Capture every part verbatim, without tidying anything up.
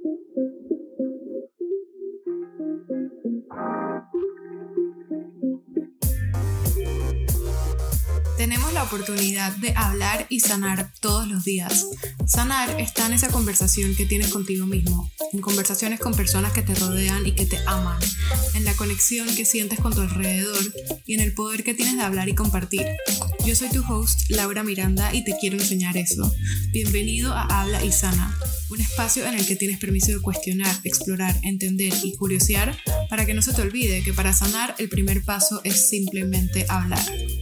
Tenemos la oportunidad de hablar y sanar todos los días. Sanar está en esa conversación que tienes contigo mismo, en conversaciones con personas que te rodean y que te aman, en la conexión que sientes con tu alrededor y en el poder que tienes de hablar y compartir. Yo soy tu host, Laura Miranda, y te quiero enseñar eso. Bienvenido a Habla y Sana, un espacio en el que tienes permiso de cuestionar, explorar, entender y curiosear para que no se te olvide que para sanar el primer paso es simplemente hablar.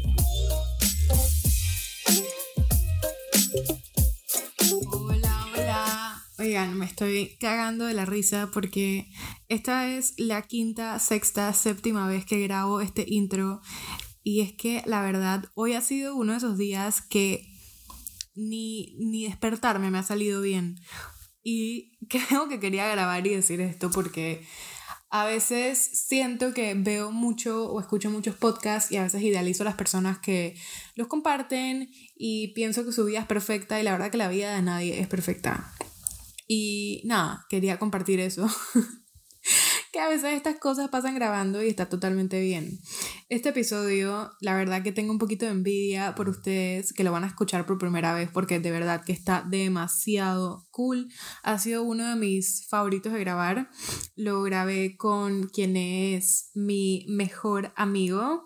Oigan, me estoy cagando de la risa porque esta es la quinta, sexta, séptima vez que grabo este intro y es que la verdad hoy ha sido uno de esos días que ni, ni despertarme me ha salido bien y creo que quería grabar y decir esto porque a veces siento que veo mucho o escucho muchos podcasts y a veces idealizo a las personas que los comparten y pienso que su vida es perfecta y la verdad que la vida de nadie es perfecta. Y nada, quería compartir eso. Que a veces estas cosas pasan grabando y está totalmente bien. Este episodio, la verdad que tengo un poquito de envidia por ustedes que lo van a escuchar por primera vez porque de verdad que está demasiado cool. Ha sido uno de mis favoritos de grabar. Lo grabé con quien es mi mejor amigo.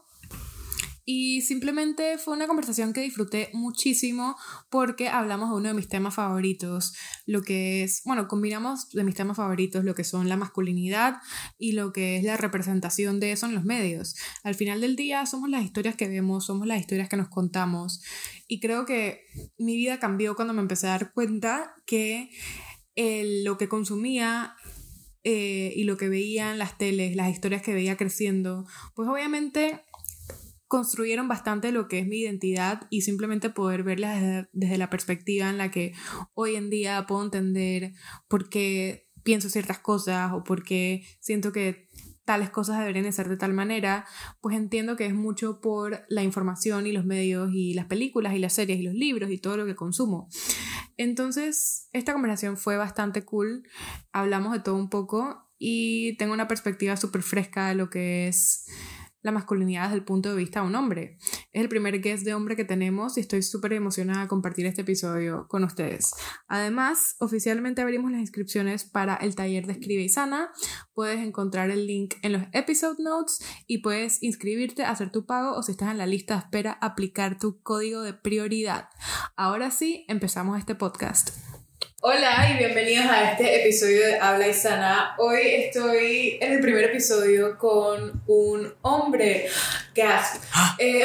Y simplemente fue una conversación que disfruté muchísimo porque hablamos de uno de mis temas favoritos, lo que es, bueno, combinamos de mis temas favoritos lo que son la masculinidad y lo que es la representación de eso en los medios. Al final del día somos las historias que vemos, somos las historias que nos contamos y creo que mi vida cambió cuando me empecé a dar cuenta que eh, lo que consumía eh, y lo que veía en las teles, las historias que veía creciendo, pues obviamente construyeron bastante lo que es mi identidad y simplemente poder verlas desde, desde la perspectiva en la que hoy en día puedo entender por qué pienso ciertas cosas o por qué siento que tales cosas deberían de ser de tal manera, pues entiendo que es mucho por la información y los medios y las películas y las series y los libros y todo lo que consumo. Entonces, esta conversación fue bastante cool, hablamos de todo un poco y tengo una perspectiva súper fresca de lo que es la masculinidad desde el punto de vista de un hombre. Es el primer guest de hombre que tenemos y estoy súper emocionada de compartir este episodio con ustedes. Además, oficialmente abrimos las inscripciones para el taller de Escribe y Sana. Puedes encontrar el link en los episode notes y puedes inscribirte, hacer tu pago o si estás en la lista de espera, aplicar tu código de prioridad. Ahora sí, empezamos este podcast. Hola y bienvenidos a este episodio de Habla y Sana. Hoy estoy en el primer episodio con un hombre. Gasp. eh,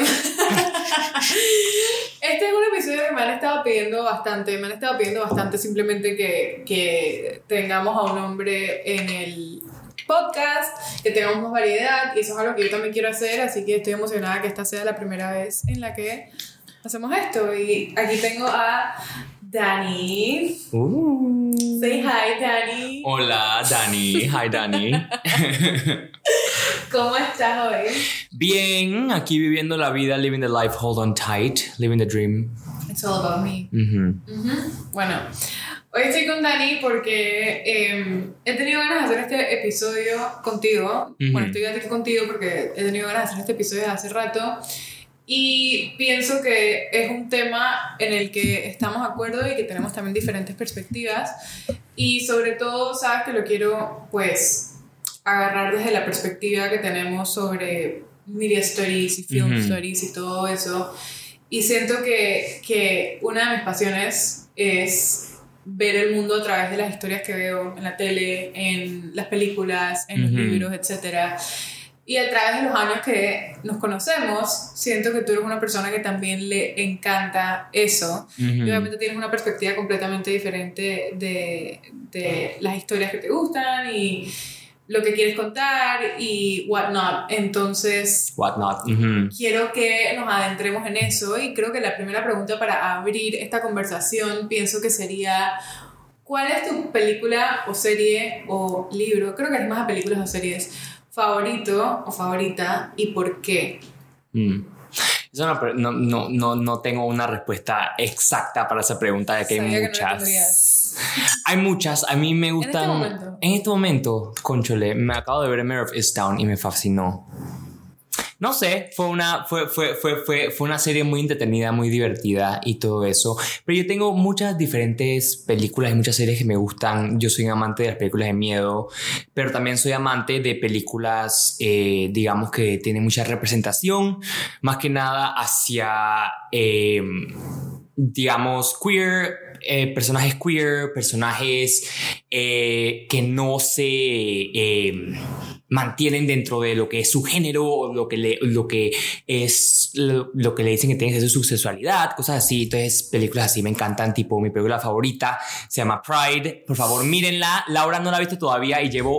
Este es un episodio que me han estado pidiendo bastante. Me han estado pidiendo bastante simplemente que, que tengamos a un hombre en el podcast, que tengamos más variedad y eso es algo que yo también quiero hacer, así que estoy emocionada que esta sea la primera vez en la que hacemos esto. Y aquí tengo a Dani. Uh. Say hi, Dani. Hola, Dani. Hi, Dani. ¿Cómo estás hoy? Bien, aquí viviendo la vida, living the life, hold on tight, living the dream. It's all about me. Uh-huh. Uh-huh. Bueno, hoy estoy con Dani porque eh, he tenido ganas de hacer este episodio contigo. Uh-huh. Bueno, estoy aquí contigo porque he tenido ganas de hacer este episodio desde hace rato. Y pienso que es un tema en el que estamos de acuerdo y que tenemos también diferentes perspectivas y sobre todo, sabes que lo quiero pues agarrar desde la perspectiva que tenemos sobre media stories y film uh-huh. stories y todo eso y siento que, que una de mis pasiones es ver el mundo a través de las historias que veo en la tele, en las películas, en uh-huh. los libros, etcétera. Y a través de los años que nos conocemos, siento que tú eres una persona que también le encanta eso. Uh-huh. Y obviamente tienes una perspectiva completamente diferente de, de las historias que te gustan y lo que quieres contar y whatnot. Entonces, whatnot. Uh-huh. quiero que nos adentremos en eso. Y creo que la primera pregunta para abrir esta conversación pienso que sería: ¿cuál es tu película o serie o libro? Creo que es más a películas o series favorito o favorita y por qué. Mm. Eso no, no, no, no tengo una respuesta exacta para esa pregunta, ya que hay muchas. Girls. Hay muchas, a mí me gustan. ¿En este momento? En este momento, conchole, me acabo de ver Mare of Easttown y me fascinó. No sé, fue una, fue, fue, fue, fue, fue una serie muy entretenida, muy divertida y todo eso. Pero yo tengo muchas diferentes películas y muchas series que me gustan. Yo soy un amante de las películas de miedo, pero también soy amante de películas, eh, digamos, que tienen mucha representación, más que nada hacia, eh, digamos, queer, eh, personajes queer, personajes eh, que no se... Eh, mantienen dentro de lo que es su género o lo que, le, lo que es lo, lo que le dicen que tiene que ser su sexualidad, cosas así. Entonces películas así me encantan, tipo mi película favorita se llama Pride, por favor mírenla. Laura no la ha visto todavía y llevo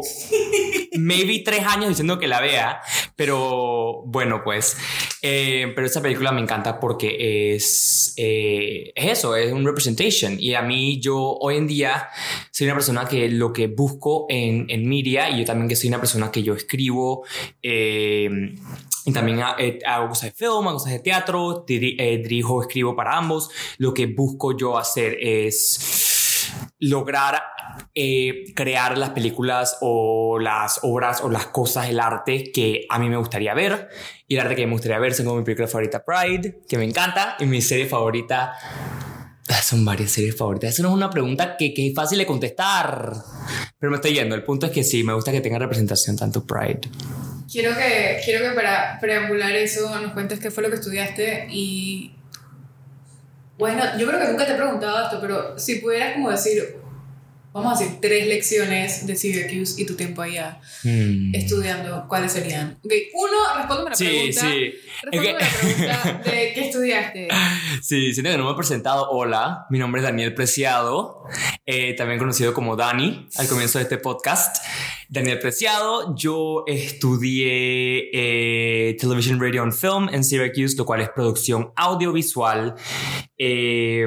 maybe tres años diciendo que la vea, pero bueno pues eh, pero esa película me encanta porque es eh, es eso, es un representation, y a mí, yo hoy en día soy una persona que lo que busco en, en media, y yo también que soy una persona que yo escribo eh, y también eh, hago cosas de film, hago cosas de teatro, diri, eh, dirijo, escribo para ambos. Lo que busco yo hacer es lograr eh, crear las películas o las obras o las cosas, el arte que a mí me gustaría ver. Y el arte que me gustaría ver son como mi película favorita Pride, que me encanta, y mi serie favorita... Son varias series favoritas. Eso no es una pregunta que, que es fácil de contestar, pero me estoy yendo. El punto es que sí, me gusta que tenga representación tanto Pride. Quiero que, quiero que para preambular eso nos cuentes qué fue lo que estudiaste. Y bueno, yo creo que nunca te he preguntado esto, pero si pudieras como decir, vamos a decir, tres lecciones de Syracuse y tu tiempo allá mm. estudiando, ¿cuáles serían? Ok, uno, respóndeme la sí, pregunta. Sí, Respóndeme okay. la pregunta de qué estudiaste. Sí, siento que no me he presentado. Hola, mi nombre es Daniel Preciado, eh, también conocido como Dani al comienzo de este podcast. Daniel Preciado, yo estudié eh, Television, Radio and Film en Syracuse, lo cual es producción audiovisual. Eh...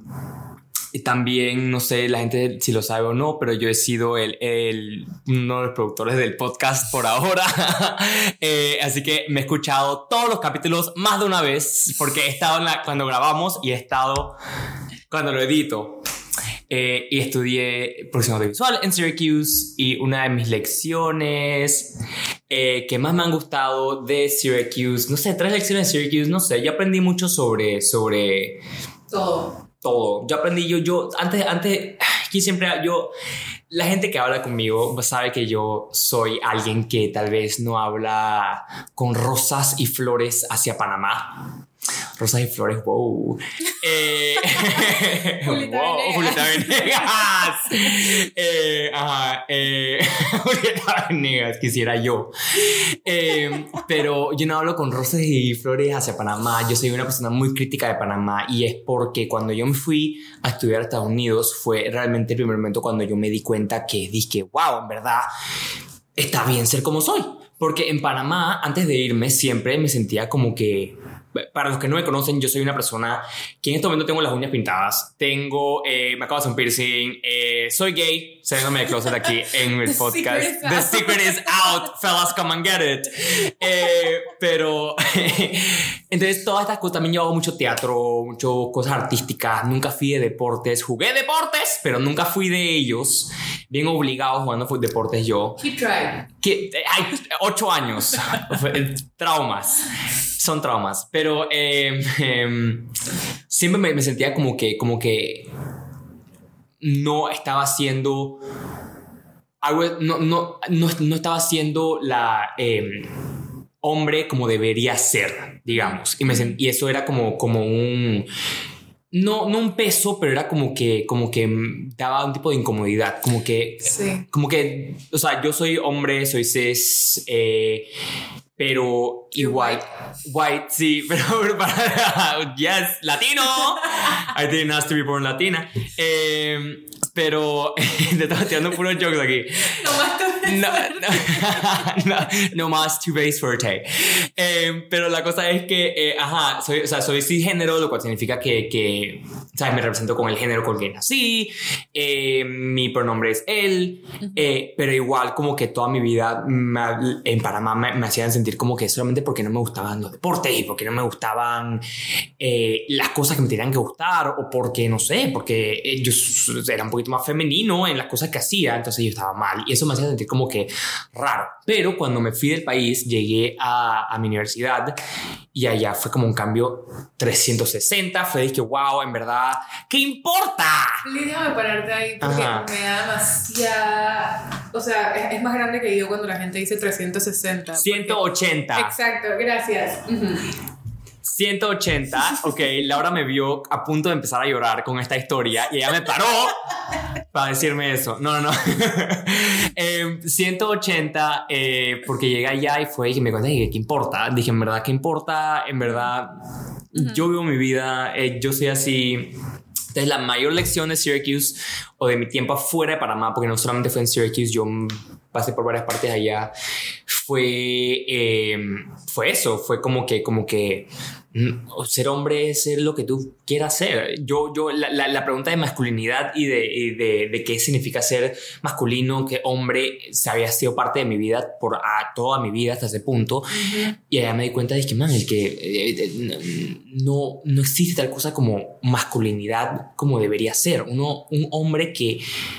Y también, no sé, la gente si lo sabe o no, pero yo he sido el, el, uno de los productores del podcast por ahora. eh, así que me he escuchado todos los capítulos más de una vez, porque he estado en la, cuando grabamos y he estado cuando lo edito. Eh, y estudié producción audiovisual en Syracuse, y una de mis lecciones eh, que más me han gustado de Syracuse, no sé, tres lecciones de Syracuse, no sé, yo aprendí mucho sobre... sobre todo. Todo. Yo aprendí, yo, yo, antes, antes, aquí siempre, yo, la gente que habla conmigo sabe que yo soy alguien que tal vez no habla con rosas y flores hacia Panamá. Rosas y flores, wow. Eh, Julieta wow, Venegas. Julieta Venegas. eh, ajá, eh, Julieta Venegas, quisiera yo. Eh, pero yo no hablo con rosas y flores hacia Panamá. Yo soy una persona muy crítica de Panamá, y es porque cuando yo me fui a estudiar a Estados Unidos fue realmente el primer momento cuando yo me di cuenta que dije, wow, en verdad está bien ser como soy. Porque en Panamá, antes de irme, siempre me sentía como que... Para los que no me conocen, yo soy una persona que en este momento tengo las uñas pintadas, tengo, eh, me acabo de hacer un piercing, eh, soy gay, saliéndome de closet aquí en el The podcast. secret The secret is out, fellas, come and get it. Eh, pero, entonces todas estas cosas, también yo hago mucho teatro, mucho cosas artísticas, nunca fui de deportes, jugué deportes, pero nunca fui de ellos, bien obligado jugando deportes yo. Keep trying. Que, ay, ocho años, traumas. Son traumas, pero eh, eh, siempre me, me sentía como que, como que no estaba haciendo algo, no, no, no, no estaba haciendo la eh, hombre como debería ser, digamos, y, me sent, y eso era como, como un... No, no un peso, pero era como que, como que daba un tipo de incomodidad, como que, sí. como que, o sea, yo soy hombre, soy cis, eh, pero igual, white. white, sí, pero para, yes, latino, I didn't ask to be born latina, eh, pero te estaba tirando puros jokes aquí. No más tú. no, no, no, no más two base fuerte. Eh, pero la cosa es que, eh, ajá, soy, o sea, soy cisgénero, lo cual significa que, que ¿sabes? Me represento con el género con el que nací, eh, mi pronombre es él, eh, pero igual como que toda mi vida me, en Panamá me, me hacían sentir como que solamente porque no me gustaban los deportes y porque no me gustaban eh, las cosas que me tenían que gustar, o porque, no sé, porque yo era un poquito más femenino en las cosas que hacía, entonces yo estaba mal y eso me hacía sentir como que raro. Pero cuando me fui del país llegué a, a mi universidad y allá fue como un cambio trescientos sesenta. Fue de que wow, en verdad, ¿qué importa? Déjame pararte ahí porque Ajá. me da demasiada, o sea, es, es más grande que yo cuando la gente dice trescientos sesenta, ciento ochenta. Porque... exacto, gracias. Uh-huh. ciento ochenta, ok, Laura me vio a punto de empezar a llorar con esta historia y ella me paró para decirme eso. No, no, no. eh, ciento ochenta, eh, porque llegué allá y fue y me conté, dije, ¿qué importa? Dije, en verdad, ¿qué importa? En verdad, uh-huh. yo vivo mi vida, eh, yo soy así. Entonces, la mayor lección de Syracuse o de mi tiempo afuera de Panamá, porque no solamente fue en Syracuse, yo pasé por varias partes allá, fue, eh, fue eso, fue como que, como que ser hombre es ser lo que tú quieras ser. Yo, yo, la, la, la pregunta de masculinidad y, de, y de, de qué significa ser masculino, que hombre, se había sido parte de mi vida por a, toda mi vida hasta ese punto. Uh-huh. Y allá me di cuenta de que, man, el que eh, no, no existe tal cosa como masculinidad como debería ser. Uno, un hombre que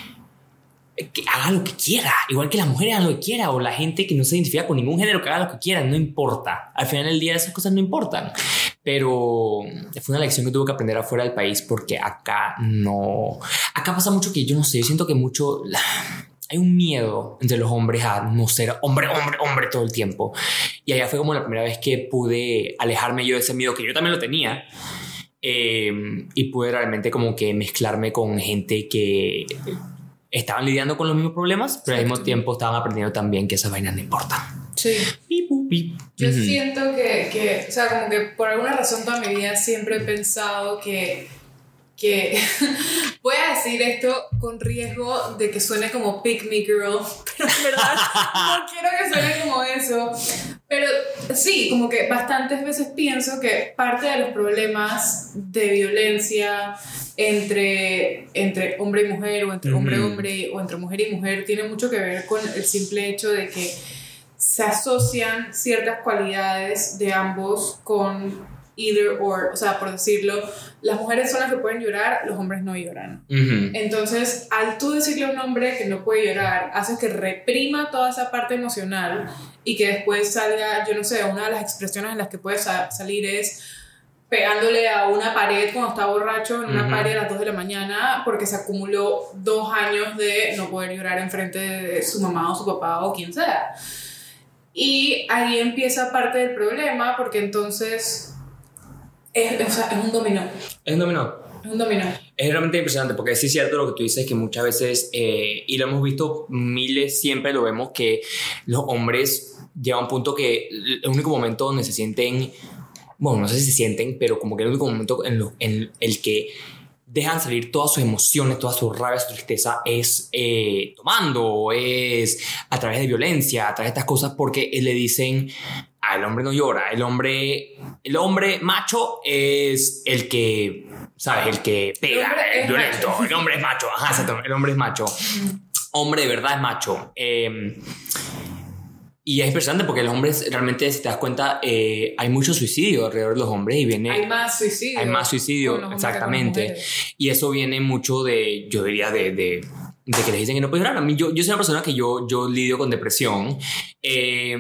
que haga lo que quiera, igual que las mujeres hagan lo que quiera, o la gente que no se identifica con ningún género que haga lo que quiera, no importa. Al final del día esas cosas no importan. Pero fue una lección que tuve que aprender afuera del país, porque acá no, acá pasa mucho que yo no sé, yo siento que mucho hay un miedo entre los hombres a no ser hombre, hombre, hombre todo el tiempo. Y allá fue como la primera vez que pude alejarme yo de ese miedo, que yo también lo tenía. Eh, y pude realmente como que mezclarme con gente que estaban lidiando con los mismos problemas, pero al mismo tiempo estaban aprendiendo también que esas vainas no importan. Sí. Pip, pip. Yo uh-huh. siento que, que, o sea, como que por alguna razón toda mi vida siempre he pensado que, que voy a decir esto con riesgo de que suene como pick me girl, pero en verdad no quiero que suene como eso. Pero sí, como que bastantes veces pienso que parte de los problemas de violencia entre, entre hombre y mujer, o entre uh-huh. hombre y hombre, o entre mujer y mujer, tiene mucho que ver con el simple hecho de que se asocian ciertas cualidades de ambos con either or, o sea, por decirlo, las mujeres son las que pueden llorar, los hombres no lloran. Uh-huh. Entonces, al tú decirle a un hombre que no puede llorar, haces que reprima toda esa parte emocional y que después salga, yo no sé, una de las expresiones en las que puede sa- salir es pegándole a una pared cuando está borracho en una uh-huh. pared a las dos de la mañana porque se acumuló dos años de no poder llorar enfrente de su mamá o su papá o quien sea. Y ahí empieza parte del problema, porque entonces es, o sea, es un dominó. Es un dominó. Es un dominó. Es realmente impresionante, porque sí es cierto lo que tú dices, que muchas veces, eh, y lo hemos visto miles, siempre lo vemos, que los hombres llegan a un punto que el único momento donde se sienten, bueno, no sé si se sienten, pero como que el único momento en, lo, en el que dejan salir todas sus emociones, toda su rabia, su tristeza, es eh, tomando, es a través de violencia, a través de estas cosas, porque le dicen, ah, el hombre no llora, el hombre, el hombre macho es el que, ¿sabes? El que pega, el, el violento, macho. El hombre es macho, ajá, exacto, el hombre es macho, hombre de verdad es macho. Eh, Y es impresionante porque los hombres realmente, si te das cuenta, eh, hay mucho suicidio alrededor de los hombres y viene... Hay más suicidio. Hay más suicidio, exactamente. Y eso viene mucho de, yo diría, de, de, de que les dicen que no puedes llorar. A mí, yo, yo soy una persona que yo, yo lidio con depresión eh,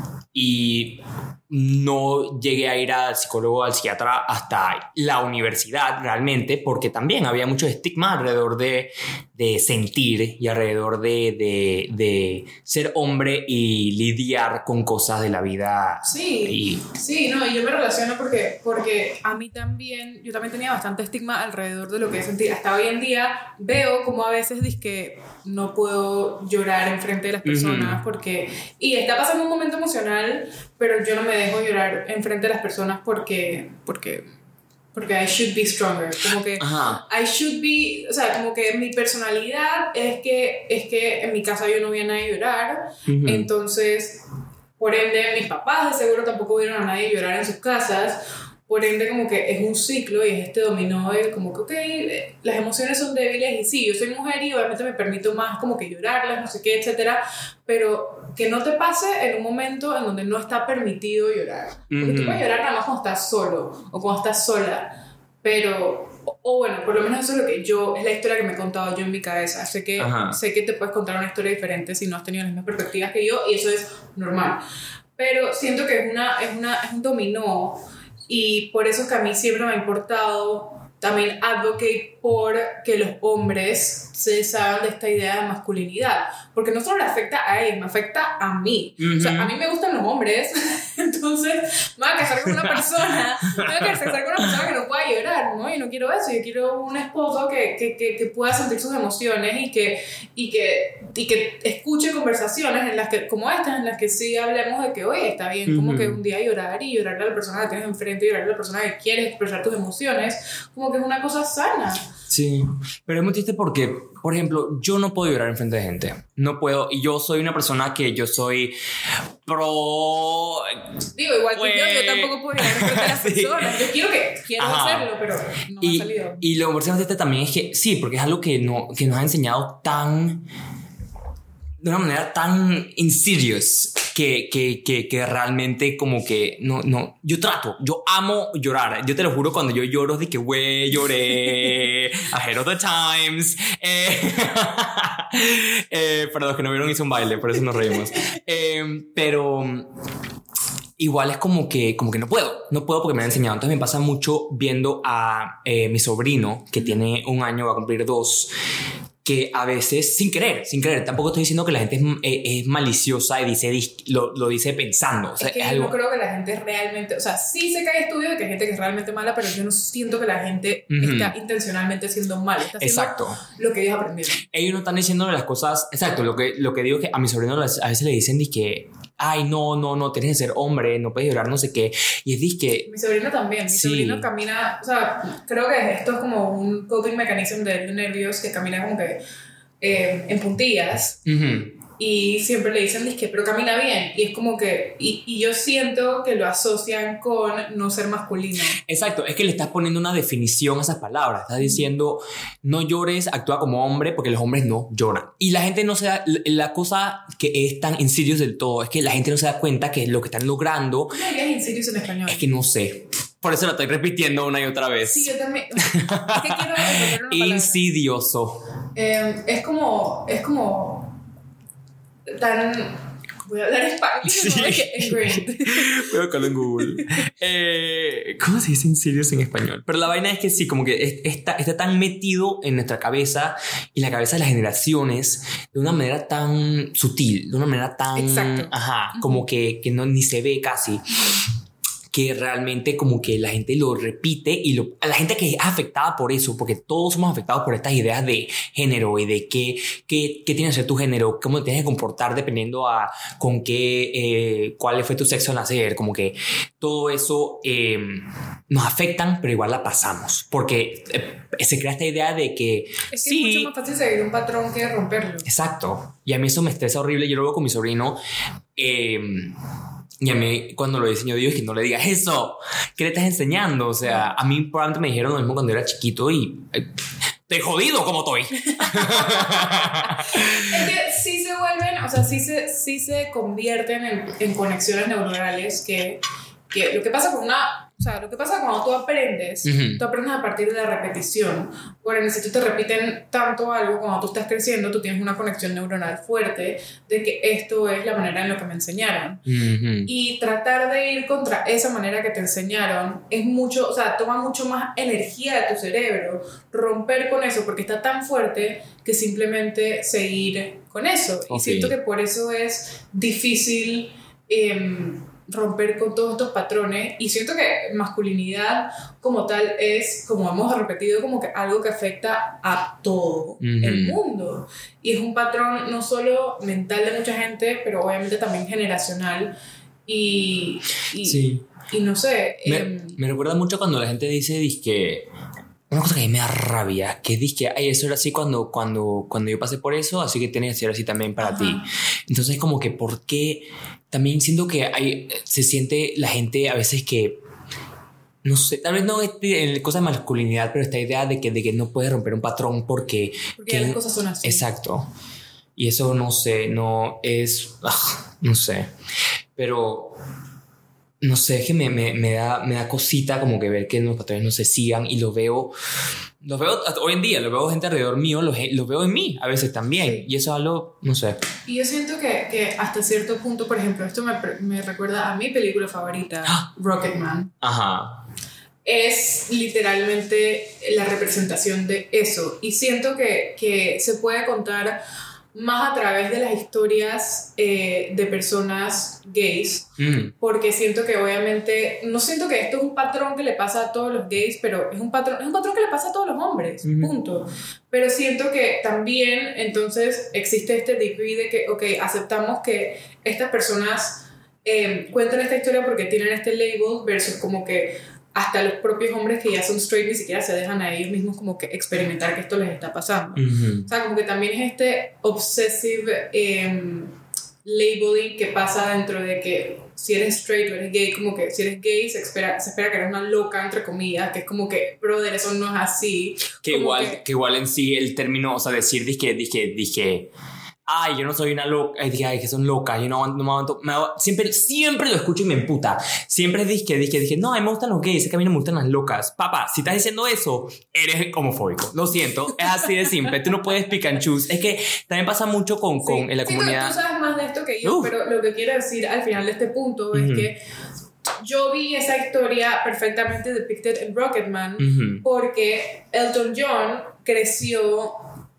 y no llegué a ir al psicólogo, al psiquiatra hasta la universidad realmente, porque también había mucho estigma alrededor de, de sentir y alrededor de, de, de ser hombre y lidiar con cosas de la vida. Sí, y, sí, no, y yo me relaciono porque, porque a mí también, yo también tenía bastante estigma alrededor de lo que es sentir. Hasta hoy en día veo como a veces dizque no puedo llorar enfrente de las personas, uh-huh. porque, y está pasando un momento emocional, pero yo no me dejo llorar enfrente de las personas porque, porque, porque I should be stronger, como que Ajá. I should be, o sea, como que mi personalidad es que, es que en mi casa yo no vi a nadie llorar, uh-huh. entonces, por ende, mis papás de seguro tampoco vieron a nadie llorar en sus casas, por ende como que es un ciclo y es este dominó de como que, ok, las emociones son débiles y sí, yo soy mujer y obviamente me permito más como que llorarlas, no sé qué, etcétera, pero que no te pase en un momento en donde no está permitido llorar. Porque mm-hmm. tú puedes llorar nada más cuando estás solo o cuando estás sola, pero, o, o bueno, por lo menos eso es lo que yo, es la historia que me he contado yo en mi cabeza. Sé que, sé que te puedes contar una historia diferente si no has tenido las mismas perspectivas que yo y eso es normal. Pero siento que es, una, es, una, es un dominó. Y por eso es que a mí siempre me ha importado también advocate por que los hombres se deshagan de esta idea de masculinidad, porque no solo le afecta a ellos, me afecta a mí. Uh-huh. O sea, a mí me gustan los hombres, entonces me voy a casar con una persona, me voy a casar con una persona que no pueda llorar, ¿no? Y no quiero eso, yo quiero un esposo que, que, que, que pueda sentir sus emociones y que, y, que, y que escuche conversaciones en las que, como estas, en las que sí hablemos de que, oye, está bien, uh-huh. como que un día llorar y llorarle a la persona que tienes enfrente, llorarle a la persona que quieres expresar tus emociones, como que es una cosa sana. Sí, pero es muy triste porque, por ejemplo, yo no puedo llorar enfrente de gente. No puedo, y yo soy una persona que yo soy pro... Digo, igual que pues, yo, yo tampoco puedo llorar enfrente de las sí. personas. Yo quiero que, quiero Ajá. hacerlo, pero no y, me ha salido. Y lo que me también es que, sí, porque es algo que, no, que nos ha enseñado tan... de una manera tan insidious que, que, que, que realmente como que no, no, yo trato, yo amo llorar, yo te lo juro, cuando yo lloro de que güey, lloré ahead of the times, eh, eh, para los que no vieron hice un baile, por eso nos reímos, eh, pero igual es como que, como que no puedo, no puedo porque me han enseñado. Entonces me pasa mucho viendo a eh, mi sobrino que tiene un año, va a cumplir dos, que a veces, sin querer, sin querer, tampoco estoy diciendo que la gente es, es, es maliciosa y dice, lo, lo dice pensando. O sea, es que es yo algo... no creo que la gente realmente, o sea, sí sé que hay estudios de que hay gente que es realmente mala, pero yo no siento que la gente uh-huh. está intencionalmente siendo mala, está haciendo exacto. lo que ellos aprendieron. Ellos no están diciendo las cosas, exacto, lo que, lo que digo es que a mi sobrino a veces le dicen que ay, no, no, no, tienes que ser hombre, no puedes llorar, no sé qué. Y es disque... Mi sobrino también, mi sí. sobrino camina, o sea, creo que esto es como un coping mechanism de nervios que camina como que eh, en puntillas. Uh-huh. Y siempre le dicen, disque, pero camina bien. Y es como que... Y, y yo siento que lo asocian con no ser masculino. Exacto, es que le estás poniendo una definición a esas palabras. Estás diciendo, no llores, actúa como hombre, porque los hombres no lloran. Y la gente no se da... La cosa que es tan insidious del todo es que la gente no se da cuenta que lo que están logrando... ¿Cómo dirías insidious en español? Es que no sé. Por eso lo estoy repitiendo una y otra vez. Sí, yo también. Es que quiero encontrar una palabra. Insidioso. Eh, es como... Es como... tan... Voy a hablar español, sí. ¿no? Voy a buscarlo en Google. eh, ¿Cómo se dice insidious en español? Pero la vaina es que sí, como que está, está tan metido en nuestra cabeza y en la cabeza de las generaciones de una manera tan sutil, de una manera tan... Exacto. Ajá, como que, que no, ni se ve casi, que realmente como que la gente lo repite y lo, a la gente que es afectada por eso, porque todos somos afectados por estas ideas de género y de qué, qué, qué tiene que ser tu género, cómo te tienes que comportar dependiendo a con qué, eh, cuál fue tu sexo al nacer, como que todo eso eh, nos afectan, pero igual la pasamos, porque eh, se crea esta idea de que es que sí, es mucho más fácil seguir un patrón que romperlo. Exacto, y a mí eso me estresa horrible. Yo lo veo con mi sobrino, eh, y a mí cuando lo diseño digo que no le digas eso, ¿qué le estás enseñando? O sea, a mí probablemente me dijeron lo mismo cuando era chiquito y eh, te jodido como estoy. Es que sí se vuelven, o sea, sí se, sí se convierten en, en conexiones neuronales que, que lo que pasa con una... O sea, lo que pasa cuando tú aprendes, uh-huh. tú aprendes a partir de la repetición. Por ejemplo, si tú te repiten tanto algo, cuando tú estás creciendo, tú tienes una conexión neuronal fuerte de que esto es la manera en la que me enseñaron. Uh-huh. Y tratar de ir contra esa manera que te enseñaron es mucho, o sea, toma mucho más energía de tu cerebro romper con eso, porque está tan fuerte que simplemente seguir con eso. Okay. Y siento que por eso es difícil... Eh, romper con todos estos patrones, y siento que masculinidad como tal es, como hemos repetido, como que algo que afecta a todo uh-huh. el mundo, y es un patrón no solo mental de mucha gente, pero obviamente también generacional, Y, y, sí. y no sé. Me, eh, me recuerda mucho cuando la gente dice, que una cosa que a mí me da rabia, que dice que ay, eso era así cuando, cuando, cuando yo pasé por eso, así que tiene que ser así también para Ajá. ti. Entonces, como que, ¿por qué? También siento que hay, se siente la gente a veces que, no sé, tal vez no es en cosa de masculinidad, pero esta idea de que, de que no puedes romper un patrón porque... porque que, las cosas son así. Exacto. Y eso, no sé, no es... ah, no sé. Pero... No sé, es que me, me, me, da, me da cosita como que ver que los patrones no se sigan, y lo veo, lo veo hoy en día, lo veo gente alrededor mío, lo, lo veo en mí a veces también, sí. Y eso es algo, no sé. Y yo siento que, que hasta cierto punto, por ejemplo, esto me, me recuerda a mi película favorita, ¡Ah! Rocketman. Ajá. Es literalmente la representación de eso, y siento que, que se puede contar más a través de las historias eh, de personas gays, mm. porque siento que obviamente, no siento que esto es un patrón que le pasa a todos los gays, pero es un patrón, es un patrón que le pasa a todos los hombres, mm. punto. Pero siento que también entonces existe este degree de que, ok, aceptamos que estas personas eh, cuentan esta historia porque tienen este label, versus como que hasta los propios hombres que ya son straight ni siquiera se dejan a ellos mismos como que experimentar que esto les está pasando. Uh-huh. O sea, como que también es este obsessive eh, labeling que pasa dentro de que si eres straight o eres gay, como que si eres gay se espera, se espera que eres una loca, entre comillas, que es como que, brother, eso no es así. Que, igual, que... que igual en sí el término, o sea, decir, dije, dije, dije... Ay, yo no soy una loca, ay, ay, que son locas, yo no, no me aguanto, me aguanto. Siempre, siempre lo escucho y me emputa. Siempre dije, dije, dije, no, a mí me gustan los gays, es que a mí no me gustan las locas. Papá, si estás diciendo eso, eres homofóbico. Lo siento, es así de simple, tú no puedes pick and choose. Es que también pasa mucho con, con sí, en la sí, comunidad. Tú, tú sabes más de esto que yo, Uf. Pero lo que quiero decir al final de este punto uh-huh. es que yo vi esa historia perfectamente depicted en Rocketman uh-huh. porque Elton John creció...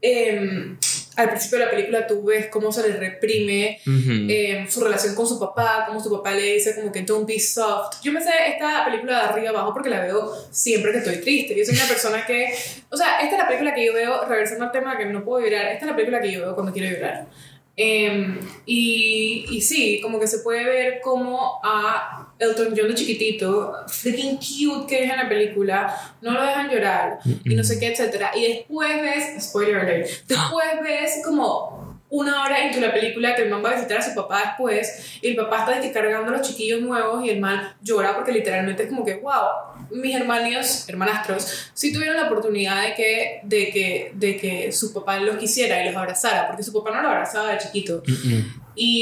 Eh, al principio de la película tú ves cómo se le reprime uh-huh. eh, su relación con su papá, cómo su papá le dice como que don't be soft. Yo me sé esta película de arriba abajo porque la veo siempre que estoy triste. Yo soy una persona que, o sea, esta es la película que yo veo, regresando al tema que no puedo llorar, esta es la película que yo veo cuando quiero llorar. Eh, y, y sí, como que se puede ver como a Elton John de chiquitito, freaking cute que es en la película, no lo dejan llorar mm-hmm. y no sé qué, etcétera. Y después ves, spoiler alert, después ves como una hora into la película que el man va a visitar a su papá después y el papá está descargando a los chiquillos nuevos y el man llora porque literalmente es como que wow, mis hermanos, hermanastros sí tuvieron la oportunidad de que, de que, de que su papá los quisiera y los abrazara, porque su papá no lo abrazaba de chiquito. Mm-mm.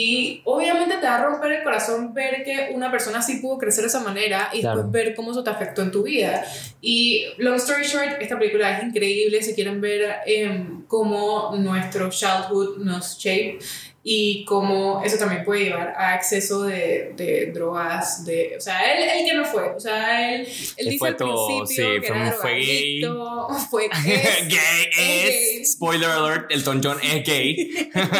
Y obviamente te va a romper el corazón ver que una persona así pudo crecer de esa manera y claro. después ver cómo eso te afectó en tu vida. Y long story short, esta película es increíble si quieren ver eh, cómo nuestro childhood nos shape y cómo eso también puede llevar a exceso de, de drogas, de, o sea, él, él que no fue, o sea, él, él dice al principio sí, que era drogadicto, fue gay, gay es, gay. Spoiler alert, Elton John es gay.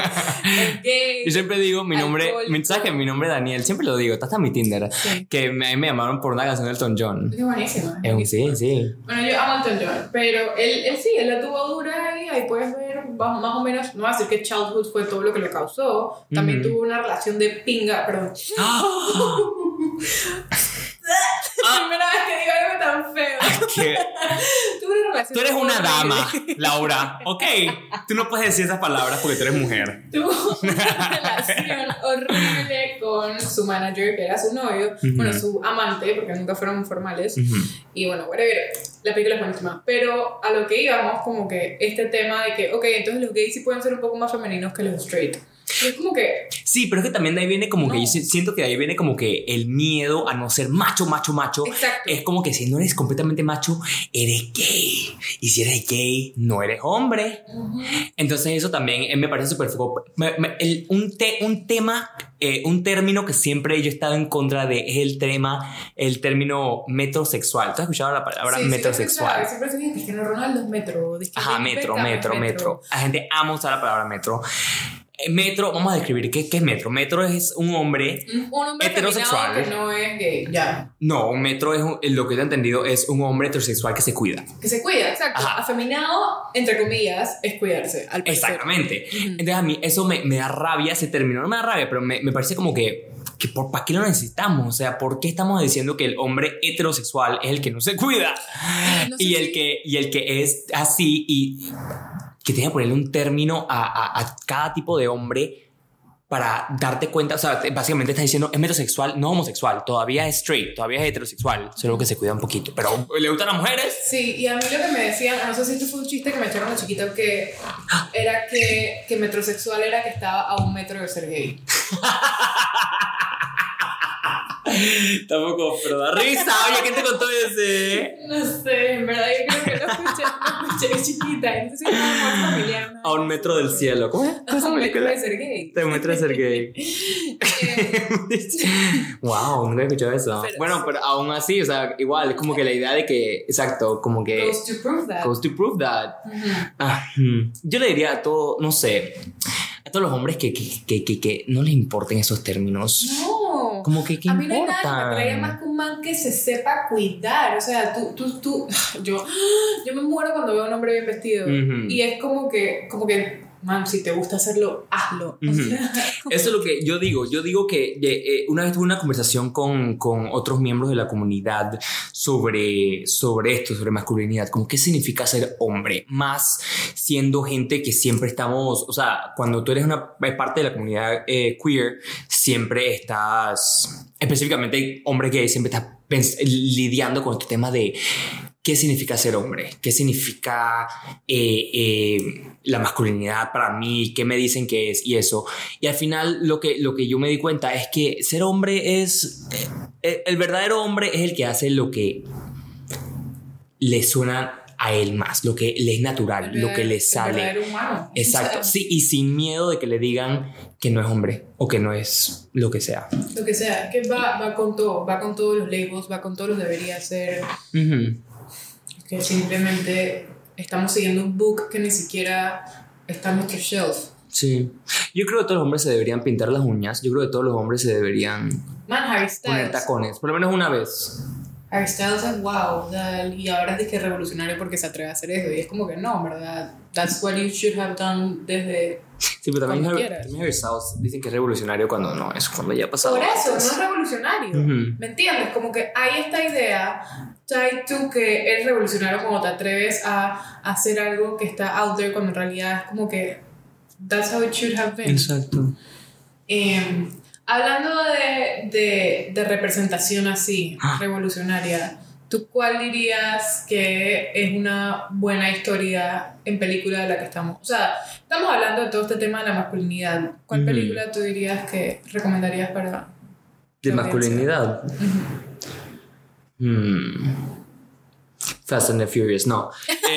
Es gay. Yo siempre digo mi nombre, mi, ¿sabes que mi nombre es Daniel? Siempre lo digo, está hasta en mi Tinder, sí. que me, me llamaron por una canción de Elton John. Es buenísimo. Es un, sí, sí. Bueno, yo amo a Elton John, pero él, él sí, él la tuvo dura y ahí puedes ver más, más o menos, no va a decir que childhood fue todo lo que lo causó. También mm-hmm. tuvo una relación de pinga, perdón. Primera vez que digo algo tan feo. ¿Qué? Tuve una relación. Tú eres una dama, Laura. Ok, tú no puedes decir esas palabras porque tú eres mujer. Tuvo una relación horrible con su manager, que era su novio, mm-hmm. bueno, su amante, porque nunca fueron formales. Mm-hmm. Y bueno, whatever. La película es buenísima. Pero a lo que íbamos, como que este tema de que, ok, entonces los gays sí pueden ser un poco más femeninos que los straight. Es como que... Sí, pero es que también de ahí viene como no. que yo siento que de ahí viene como que el miedo a no ser macho, macho, macho. Exacto. Es como que si no eres completamente macho, eres gay. Y si eres gay, no eres hombre. Uh-huh. Entonces eso también me parece súper foco. Un, te, un tema, eh, un término que siempre yo he estado en contra de es el tema, el término metrosexual. ¿Tú has escuchado la palabra sí, metrosexual? Siempre se dice Cristiano Ronaldo es metro. Ajá, metro, metro, metro, metro. La gente ama usar la palabra metro. Metro, vamos a describir qué, qué es metro. Metro es un hombre, un hombre heterosexual que no es gay, ya. No, un metro es un, lo que yo he entendido es un hombre heterosexual que se cuida. Que se cuida, exacto. Ajá. Afeminado, entre comillas, es cuidarse. Al Exactamente. Uh-huh. Entonces a mí eso me, me da rabia ese término. No me da rabia, pero me, me parece como que que por, ¿para qué lo necesitamos? O sea, ¿por qué estamos diciendo que el hombre heterosexual es el que no se cuida? No sé y, el si... que, y el que es así y que tiene que ponerle un término a, a, a cada tipo de hombre para darte cuenta, o sea, básicamente estás diciendo es metrosexual, no homosexual, todavía es straight, todavía es heterosexual, solo que se cuida un poquito, pero ¿le gustan las mujeres? Sí, y a mí lo que me decían, no sé si esto fue un chiste que me echaron de chiquita, que era que, que metrosexual era que estaba a un metro de ser gay. Tampoco, pero da risa. Oye, ¿quién te contó ese? No sé, en verdad yo creo que lo escuché, lo escuché chiquita. Entonces es una más familiar. ¿No? A un metro del cielo. ¿Cómo es? A un metro de ser gay. A un metro de ser gay. Wow, nunca he escuchado eso. Pero, bueno, pero aún así, o sea, igual, es como que la idea de que, exacto, como que goes to prove that. Goes to prove that. Uh-huh. Ah, hmm. Yo le diría a todo, no sé, a todos los hombres que, que, que, que, que no les importen esos términos. No. Como que ¿qué a mí importa? no hay nada que me traiga más que un man que se sepa cuidar. O sea, tú, tú, tú, yo, yo me muero cuando veo a un hombre bien vestido. Uh-huh. Y es como que, como que, man, si te gusta hacerlo, hazlo. Uh-huh. O sea, eso es lo que yo digo. Yo digo que eh, una vez tuve una conversación con, con otros miembros de la comunidad sobre, sobre esto, sobre masculinidad, como qué significa ser hombre, más siendo gente que siempre estamos, o sea, cuando tú eres una parte de la comunidad eh, queer, siempre estás, específicamente hombre gay, siempre estás pens- lidiando con este tema de ¿qué significa ser hombre? ¿Qué significa eh, eh, la masculinidad para mí? ¿Qué me dicen que es? Y eso. Y al final lo que, lo que yo me di cuenta es que ser hombre es... Eh, el verdadero hombre es el que hace lo que le suena a él más, lo que le es natural, el lo que le sale. El verdadero humano. Exacto. Sí, y sin miedo de que le digan que no es hombre o que no es lo que sea. Lo que sea. Que va, va con todo. Va con todos los labels, va con todos los debería ser... Uh-huh. Que simplemente estamos siguiendo un book que ni siquiera está en nuestro shelf. Sí. Yo creo que todos los hombres se deberían pintar las uñas. Yo creo que todos los hombres se deberían Man, Harry Styles. poner tacones. Por lo menos una vez. Harry Styles es wow. Y ahora es que es revolucionario porque se atreve a hacer eso. Y es como que no, ¿verdad? That's what you should have done desde... Sí, pero también Harry, también Harry Styles dicen que es revolucionario cuando no, es cuando ya ha pasado. Por eso, no es revolucionario. Uh-huh. ¿Me entiendes? Como que hay esta idea, ¿sabes tú que eres revolucionario cuando te atreves a hacer algo que está out there cuando en realidad es como que that's how it should have been? Exacto. Eh, hablando de, de, de representación así, ah. revolucionaria, ¿tú cuál dirías que es una buena historia en película de la que estamos? O sea, estamos hablando de todo este tema de la masculinidad. ¿Cuál uh-huh. película tú dirías que recomendarías para... ¿De masculinidad? Uh-huh. Hmm... Fast and the Furious, no.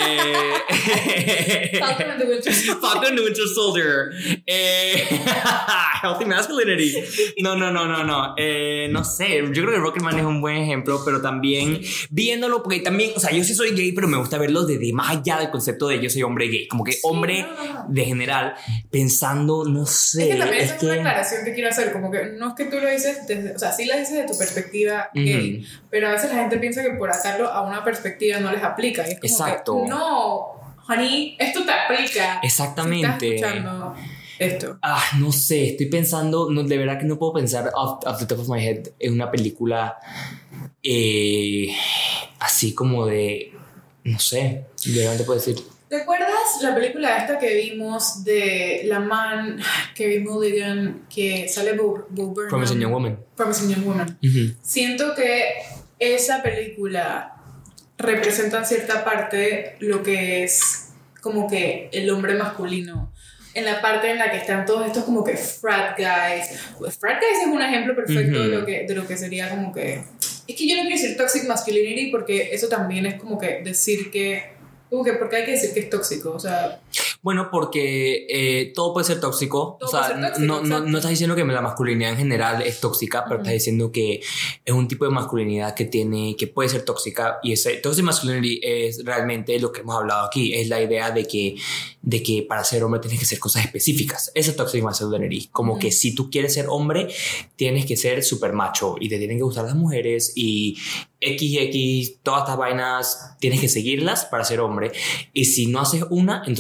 eh, Falcon and the Winter Soldier. Falcon and the Winter Soldier. Eh, healthy masculinity. No, no, no, no, no. Eh, no sé. Yo creo que Rocketman es un buen ejemplo, pero también viéndolo, porque también, o sea, yo sí soy gay, pero me gusta verlo desde más allá del concepto de yo soy hombre gay. Como que sí, hombre no, no, no. de general, pensando, no sé. Es que también es, es que... una aclaración que quiero hacer. Como que no es que tú lo dices desde, o sea, sí lo dices de tu perspectiva gay, uh-huh. pero a veces la gente piensa que por hacerlo a una perspectiva no les aplica. Y es como exacto. Que, no, honey, esto te aplica. Exactamente. Si estás escuchando esto. Ah, no sé, estoy pensando, no, de verdad que no puedo pensar off, off the top of my head en una película eh, así como de, no sé, de verdad te puedo decir. ¿Te acuerdas la película esta que vimos de la man Carey Mulligan que sale Bo, Bo Burnham? Promising Young Woman. Promising Young Woman. Uh-huh. Siento que esa película representa en cierta parte lo que es como que el hombre masculino, en la parte en la que están todos estos como que frat guys. Frat guys es un ejemplo perfecto uh-huh. de, lo que, de lo que sería como que, es que yo no quiero decir toxic masculinity porque eso también es como que decir que como que porque hay que decir que es tóxico, o sea... Bueno, porque eh, todo puede ser tóxico. Todo o sea, puede ser tóxico, no, no, no estás diciendo que la masculinidad en general es tóxica, pero uh-huh. estás diciendo que es un tipo de masculinidad que tiene, que puede ser tóxica. Y ese toxic masculinity es realmente lo que hemos hablado aquí. Es la idea de que, de que para ser hombre tienes que hacer cosas específicas. Eso es toxic masculinity. Como uh-huh. que si tú quieres ser hombre, tienes que ser súper macho y te tienen que gustar las mujeres y X X, todas estas vainas tienes que seguirlas para ser hombre. Y si no haces una, entonces no eres hombre.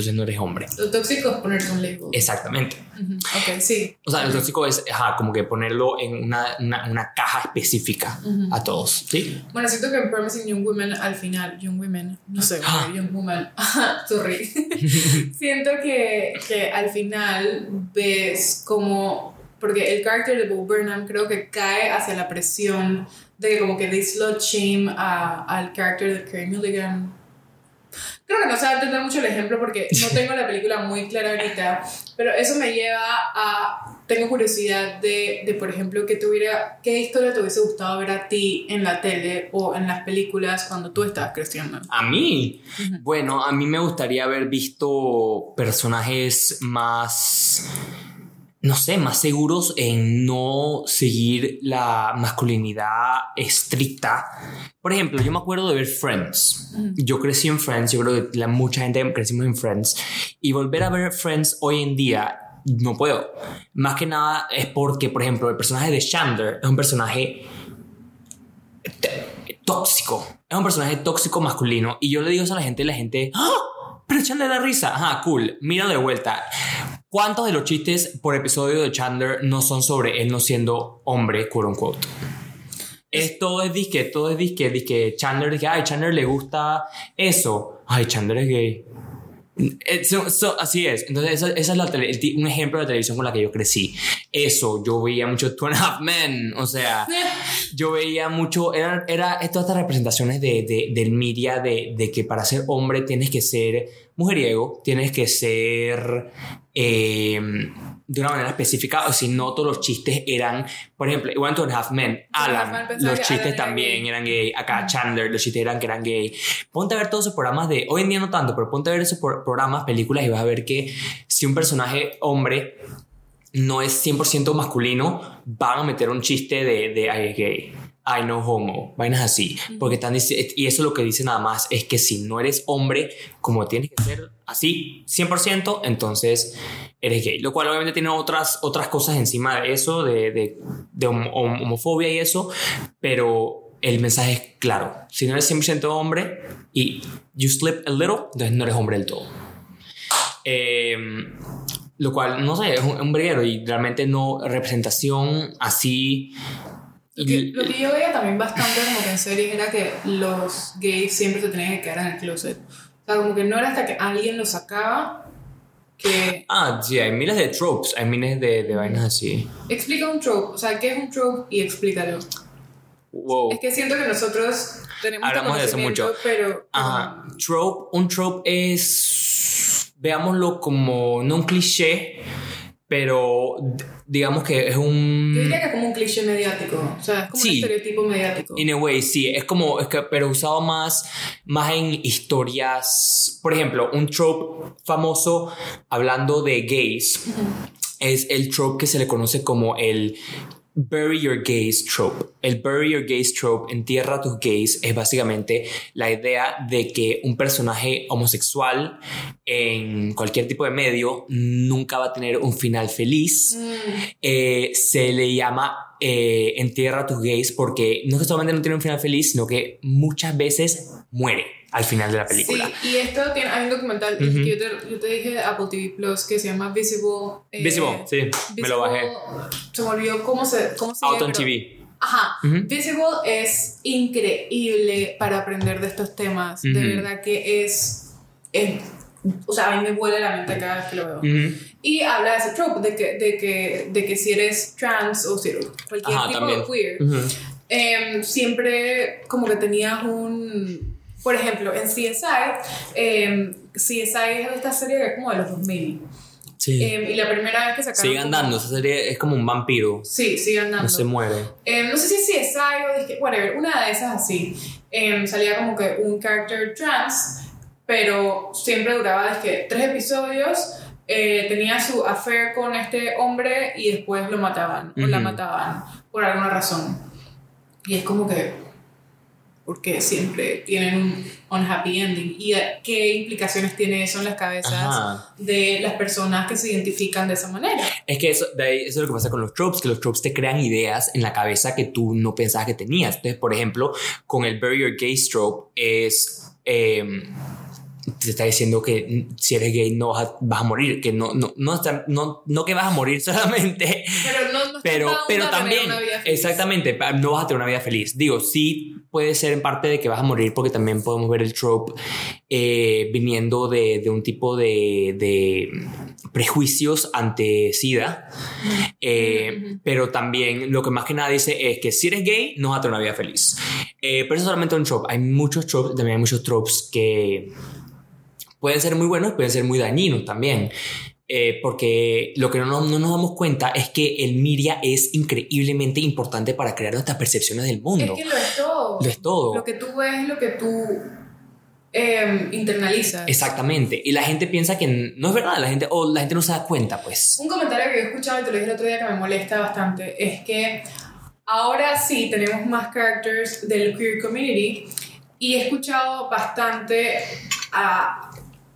hombre. Lo tóxico es ponerse un label. Exactamente. Uh-huh. Ok, sí. O sea, lo tóxico es ajá, como que ponerlo en una, una, una caja específica uh-huh. a todos, ¿sí? Bueno, siento que en Promising Young Women al final, Young Women, no sé, Young Woman, sorry. Siento que, que al final ves como, porque el carácter de Bo Burnham creo que cae hacia la presión de que como que they slut shame a, al carácter de Carey Mulligan. Creo que no se va a entender mucho el ejemplo porque no tengo la película muy clara ahorita, pero eso me lleva a... Tengo curiosidad de, de por ejemplo, que tuviera, ¿qué historia te hubiese gustado ver a ti en la tele o en las películas cuando tú estabas creciendo? ¿A mí? Uh-huh. Bueno, a mí me gustaría haber visto personajes más... no sé, más seguros en no seguir la masculinidad estricta. Por ejemplo, yo me acuerdo de ver Friends. Mm. Yo crecí en Friends, yo creo que la, mucha gente crecimos en Friends. Y volver a ver Friends hoy en día, no puedo. Más que nada es porque, por ejemplo, el personaje de Chandler es un personaje t- tóxico. Es un personaje tóxico masculino. Y yo le digo eso a la gente y la gente... ¡Ah! Pero Chandler da risa. Ajá, cool. Mira de vuelta. ¿Cuántos de los chistes por episodio de Chandler no son sobre él no siendo hombre, quote unquote? Es, todo es disque, todo es disque, disque Chandler, disque, ay, Chandler le gusta eso. Ay, Chandler es gay. So, so, así es. Entonces, esa, esa es la tele, un ejemplo de la televisión con la que yo crecí. Eso, yo veía mucho Two and a Half Men. O sea, yo veía mucho. Era, era todas estas representaciones de, de, del media de, de que para ser hombre tienes que ser mujeriego, tienes que ser eh, de una manera específica. O si no, todos los chistes eran, por ejemplo, igual en Two and a Half Men, Alan, los chistes Alan también eran gay. Eran gay. Acá Chandler, los chistes eran que eran gay. Ponte a ver todos esos programas de, hoy en día no tanto, pero ponte a ver esos programas, películas y vas a ver que si un personaje hombre no es cien por ciento masculino, van a meter un chiste de, de ay, gay, ay, no homo, vainas así, porque están diciendo, y eso lo que dice nada más es que si no eres hombre, como tienes que ser así cien por ciento, entonces eres gay, lo cual obviamente tiene otras, otras cosas encima de eso, de, de, de homofobia y eso, pero el mensaje es claro, si no eres cien por ciento hombre y you slip a little, entonces no eres hombre del todo. Eh, lo cual, no sé, es un, un breguero y realmente no representación así. Lo que, lo que yo veía también bastante como que en series era que los gays siempre se tenían que quedar en el closet. O sea, como que no era hasta que alguien los sacaba que... Ah, sí, hay miles de tropes, hay miles de, de vainas así. Explica un trope, o sea, ¿qué es un trope? Y explícalo. Wow. Es que siento que nosotros tenemos hablamos de eso mucho, pero... Ajá. Um, trope, un trope es, veámoslo como, no un cliché, pero digamos que es un... Yo diría que es como un cliché mediático, o sea, es como sí, un estereotipo mediático. In a way, sí, es como, es que, pero usado más, más en historias. Por ejemplo, un trope famoso hablando de gays uh-huh. es el trope que se le conoce como el bury your gays trope. El bury your gays trope, entierra tus gays, es básicamente la idea de que un personaje homosexual en cualquier tipo de medio nunca va a tener un final feliz. Mm. Eh, se le llama eh, entierra tus gays porque no es que solamente no tiene un final feliz, sino que muchas veces muere al final de la película. Sí, y esto tiene, hay un documental uh-huh. que yo te, yo te dije de Apple T V Plus que se llama Visible. Eh, Visible, sí, Visible, me lo bajé. Se me olvidó cómo se, cómo se Out on T V. Ajá, uh-huh. Visible es increíble para aprender de estos temas. Uh-huh. De verdad que es, es, o sea, a mí me vuela la mente cada vez que lo veo. Uh-huh. Y habla de ese trope, de que, de que, de que si eres trans o si cualquier Ajá, tipo también. de queer, uh-huh. eh, siempre como que tenías un... Por ejemplo, en C S I, eh, C S I es esta serie que es como de los dos mil. Sí. Eh, y la primera vez que sacaron... Sigue andando, esa serie es como un vampiro. Sí, sigue andando. No se muere. Eh, no sé si es C S I o... Whatever, una de esas así. Eh, salía como que un character trans, pero siempre duraba desde tres episodios. Eh, tenía su affair con este hombre y después lo mataban. Uh-huh. O la mataban por alguna razón. Y es como que... porque siempre tienen un unhappy ending y qué implicaciones tiene eso en las cabezas Ajá. de las personas que se identifican de esa manera. Es que eso, de ahí, eso es lo que pasa con los tropes, que los tropes te crean ideas en la cabeza que tú no pensabas que tenías. Entonces, por ejemplo, con el bury your gays trope es... Eh, te está diciendo que si eres gay no vas a, vas a morir, que no, no, no, no, no que vas a morir solamente, pero, no, no pero, pero también, exactamente, no vas a tener una vida feliz. Digo, sí puede ser en parte de que vas a morir, porque también podemos ver el trope eh, viniendo de, de un tipo de, de prejuicios ante SIDA, eh, uh-huh. pero también lo que más que nada dice es que si eres gay no vas a tener una vida feliz. Eh, pero eso es solamente un trope. Hay muchos tropes, también hay muchos tropes que pueden ser muy buenos, pueden ser muy dañinos también. Eh, porque lo que no, no, no nos damos cuenta es que el media es increíblemente importante para crear nuestras percepciones del mundo. Es que lo es todo. Lo es todo. Lo que tú ves es lo que tú eh, internalizas. Exactamente. Y la gente piensa que no es verdad, la gente, o la gente no se da cuenta, pues. Un comentario que he escuchado y te lo dije el otro día que me molesta bastante es que ahora sí tenemos más characters del queer community y he escuchado bastante a...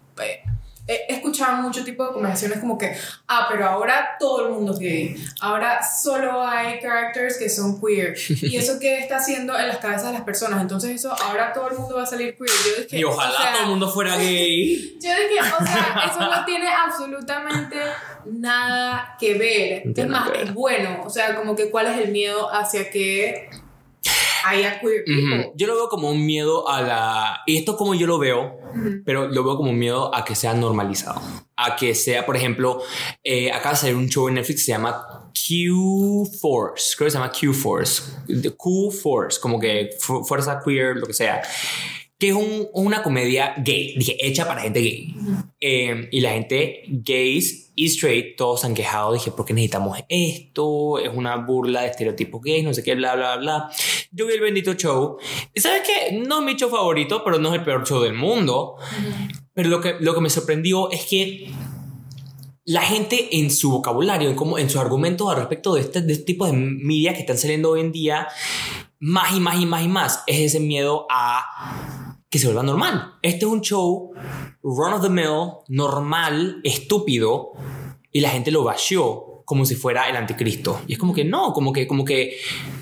He escuchado mucho tipo de conversaciones como que, ah, pero ahora todo el mundo es gay, ahora solo hay characters que son queer, y eso que está haciendo en las cabezas de las personas, entonces eso, ahora todo el mundo va a salir queer. Yo dije, y ojalá o sea, todo el mundo fuera gay. Yo dije, o sea, eso no tiene absolutamente nada que ver, es más, es bueno, o sea, como que cuál es el miedo hacia que haya queer people. Mm-hmm. Yo lo veo como un miedo a la... Y esto es como yo lo veo, mm-hmm. pero lo veo como un miedo a que sea normalizado. A que sea, por ejemplo, eh, acaba de salir un show en Netflix que se llama Q-Force. Creo que se llama Q-Force. Q-Force, como que fu- fuerza queer, lo que sea. Que es un, una comedia gay, dije, hecha para gente gay. Mm-hmm. Eh, y la gente gays y straight, todos se han quejado. Dije, ¿por qué necesitamos esto? Es una burla de estereotipos gays, no sé qué, bla, bla, bla. Yo vi el bendito show. Y ¿sabes qué? No es mi show favorito, pero no es el peor show del mundo. Uh-huh. Pero lo que, lo que me sorprendió es que la gente en su vocabulario, en, como, en sus argumentos al respecto de este, de este tipo de media que están saliendo hoy en día, más y más y más y más, es ese miedo a que se vuelva normal. Este es un show run of the mill, normal, estúpido, y la gente lo basheó como si fuera el anticristo. Y es como que no, como que, como que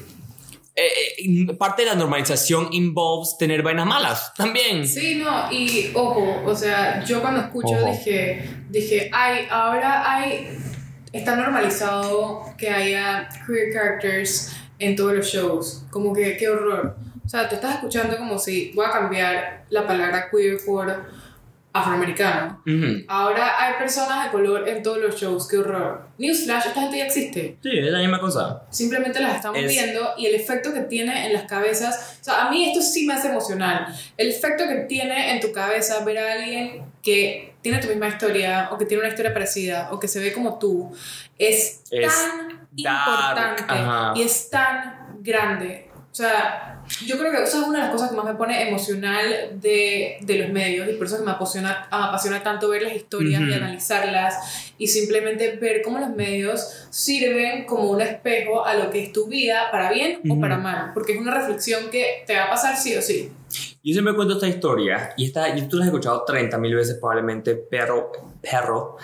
eh, parte de la normalización involves tener vainas malas también. Sí, no, y ojo, o sea, yo cuando escucho ojo. dije, dije, ay, ahora hay, está normalizado que haya queer characters en todos los shows, como que qué horror. O sea, tú estás escuchando como si voy a cambiar la palabra queer por afroamericano. Uh-huh. Ahora hay personas de color en todos los shows, qué horror. Newsflash, esta gente ya existe. Sí, es la misma cosa. Simplemente las estamos es... viendo y el efecto que tiene en las cabezas. O sea, a mí esto sí me hace emocional. El efecto que tiene en tu cabeza ver a alguien que tiene tu misma historia o que tiene una historia parecida o que se ve como tú es, es tan dark. importante. Ajá. Y es tan grande. O sea, yo creo que eso es una de las cosas que más me pone emocional de, de los medios y por eso que me apasiona, me apasiona tanto ver las historias uh-huh. y analizarlas y simplemente ver cómo los medios sirven como un espejo a lo que es tu vida, para bien uh-huh. o para mal, porque es una reflexión que te va a pasar sí o sí. Yo siempre cuento esta historia y esta, tú la has escuchado treinta mil veces probablemente, pero perro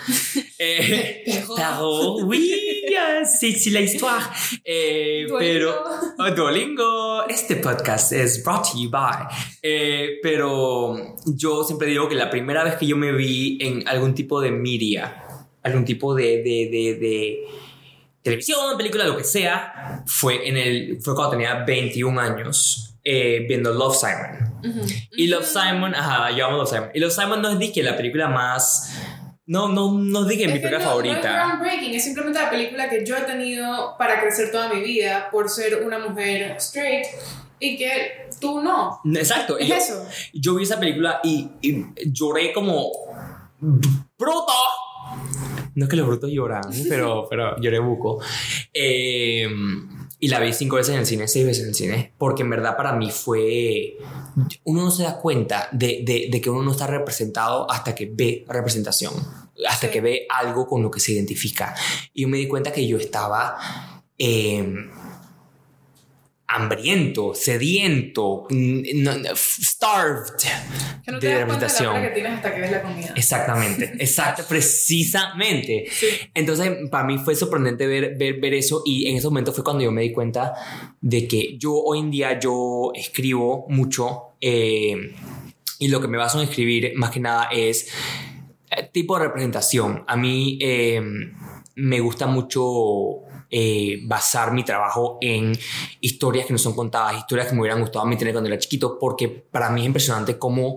eh, perro oui sí, sí la historia eh, pero oh, Duolingo, este podcast es brought to you by eh, pero yo siempre digo que la primera vez que yo me vi en algún tipo de media, algún tipo de, de, de, de televisión, película, lo que sea, fue, en el, fue cuando tenía veintiún años. Eh, viendo Love, Simon. Uh-huh. Y Love, Simon, ajá, yo amo Love, Simon. Y Love, Simon no es de que la película más... No, no, no es de que es mi película no, favorita. No es groundbreaking, es simplemente la película que yo he tenido para crecer toda mi vida por ser una mujer straight y que tú no. Exacto. Es yo, eso. Yo vi esa película y, y lloré como... ¡Bruto! No es que los brutos lloran, pero, pero lloré buco. Eh... Y la vi cinco veces en el cine, seis veces en el cine, porque en verdad para mí fue... Uno no se da cuenta de, de, de que uno no está representado hasta que ve representación, hasta sí. que ve algo con lo que se identifica. Y yo me di cuenta que yo estaba... Eh, hambriento, sediento, no, no, starved que no te de representación. Que tienes hasta que ves la comida. Exactamente, exacto, precisamente. Sí. Entonces, para mí fue sorprendente ver, ver, ver eso y en ese momento fue cuando yo me di cuenta de que yo hoy en día yo escribo mucho. Eh, y lo que me baso en escribir más que nada es eh, tipo de representación. A mí eh, me gusta mucho eh, basar mi trabajo en historias que no son contadas, historias que me hubieran gustado a mí tener cuando era chiquito, porque para mí es impresionante cómo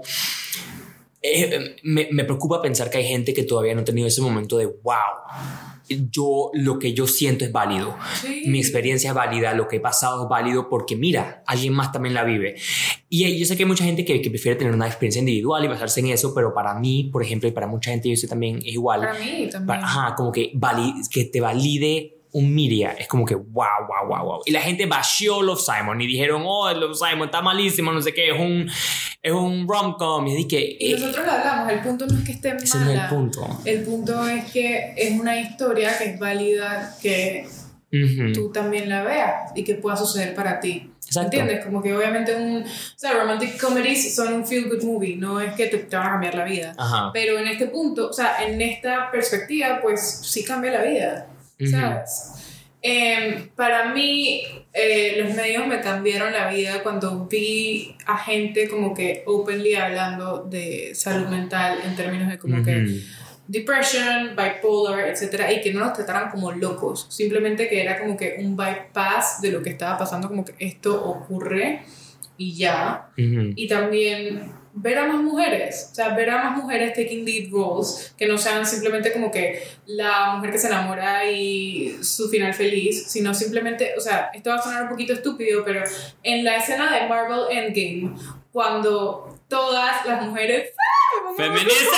eh, me, me preocupa pensar que hay gente que todavía no ha tenido ese momento de wow. Yo, lo que yo siento es válido. Sí. Mi experiencia es válida, lo que he pasado es válido porque mira, alguien más también la vive. Y yo sé que hay mucha gente que, que prefiere tener una experiencia individual y basarse en eso, pero para mí, por ejemplo, y para mucha gente yo sé también es igual. Para mí también. Para, ajá, como que, vali, que te valide un Miria, es como que wow, wow, wow, wow. Y la gente basheó Love Simon y dijeron, oh, Love Simon está malísimo, no sé qué, es un, es un rom-com. Y, que, y eh, nosotros lo hablamos, el punto no es que esté mala. Ese no es el punto. El punto es que es una historia que es válida, que uh-huh. tú también la veas y que pueda suceder para ti. Exacto. ¿Entiendes? Como que obviamente un, o sea, romantic comedies son un feel good movie, no es que te, te van a cambiar la vida. Ajá. Pero en este punto, o sea, en esta perspectiva, pues sí cambia la vida. ¿Sabes? Uh-huh. Eh, para mí, eh, los medios me cambiaron la vida cuando vi a gente como que openly hablando de salud mental en términos de como uh-huh. que depression, bipolar, etcétera, y que no nos trataran como locos, simplemente que era como que un bypass de lo que estaba pasando, como que esto ocurre y ya. Uh-huh. Y también ver a más mujeres, o sea, ver a más mujeres taking lead roles, que no sean simplemente como que la mujer que se enamora y su final feliz, sino simplemente, o sea, esto va a sonar un poquito estúpido, pero en la escena de Marvel Endgame, cuando todas las mujeres feministas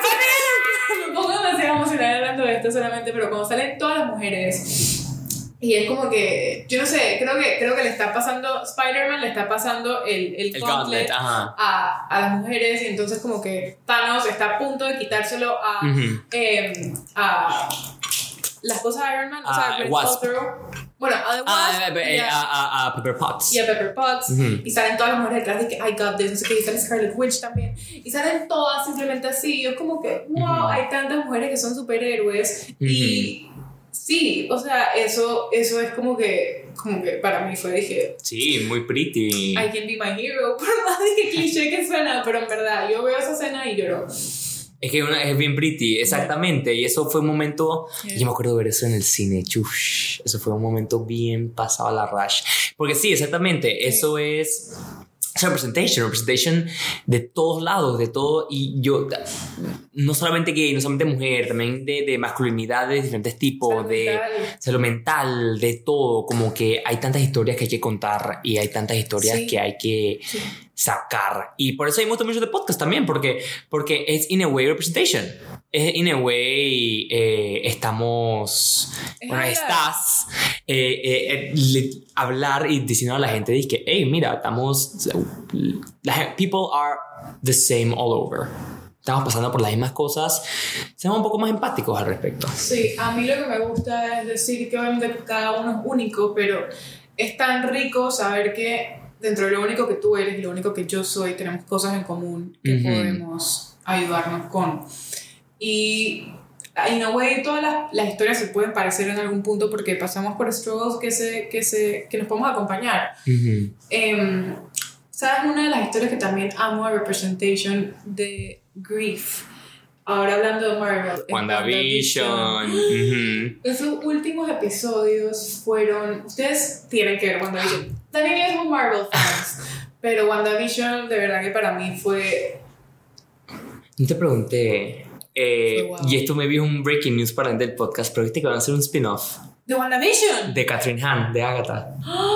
me pongo demasiado emocionada hablando de esto solamente, pero cuando salen todas las mujeres y es como que, yo no sé, creo que, creo que le está pasando, Spider-Man le está pasando el, el, el gauntlet, gauntlet a, a las mujeres, y entonces como que Thanos está a punto de quitárselo a, uh-huh. eh, a las cosas de Iron Man, o sea, uh, Wasp. Bueno, a The Wasp, ah, a, a, a, a Pepper Potts. Y a Pepper Potts. Uh-huh. Y salen todas las mujeres detrás de que I got this, no sé qué, y sale Scarlet Witch también. Y salen todas simplemente así. Y es como que, wow, uh-huh. hay tantas mujeres que son superhéroes. Uh-huh. Y sí, o sea, eso, eso es como que, como que para mí fue, dije... Sí, muy pretty. I can be my hero, por más de que cliché que suena, pero en verdad, yo veo esa escena y lloro. Es que una, es bien pretty, exactamente. Y eso fue un momento... Yeah. Yo me acuerdo de ver eso en el cine. Chush, eso fue un momento bien pasado a la rush. Porque sí, exactamente. Yeah. Eso es... representation, representation de todos lados, de todo, y yo, no solamente gay, no solamente mujer, también de, de masculinidad de diferentes tipos, salud de mental. salud mental, de todo, como que hay tantas historias que hay que contar y hay tantas historias sí. que hay que sí. sacar, y por eso hay mucho, mucho de podcast también, porque, porque es in a way representation, es in a way eh, estamos, es bueno, hablar. estás eh, eh, eh, hablar y diciendo a la gente de que, hey, mira, estamos, la, people are the same all over, estamos pasando por las mismas cosas, seamos un poco más empáticos al respecto. Sí, a mí lo que me gusta es decir que obviamente cada uno es único, pero es tan rico saber que dentro de lo único que tú eres y lo único que yo soy, tenemos cosas en común que uh-huh. podemos ayudarnos con. Y in a way todas las, las historias se pueden parecer en algún punto porque pasamos por struggles que, se, que, se, que nos podemos acompañar. Uh-huh. Eh, ¿Sabes? Una de las historias que también amo de representation de grief, ahora hablando de Marvel, WandaVision. Uh-huh. Esos últimos episodios fueron... Ustedes tienen que ver WandaVision. También somos Marvel fans, pero WandaVision de verdad que para mí fue... No te pregunté... Eh, wow. Y esto me vi un breaking news para el podcast, pero viste que van a hacer un spin-off ¿de WandaVision? De Catherine Hahn, de Agatha.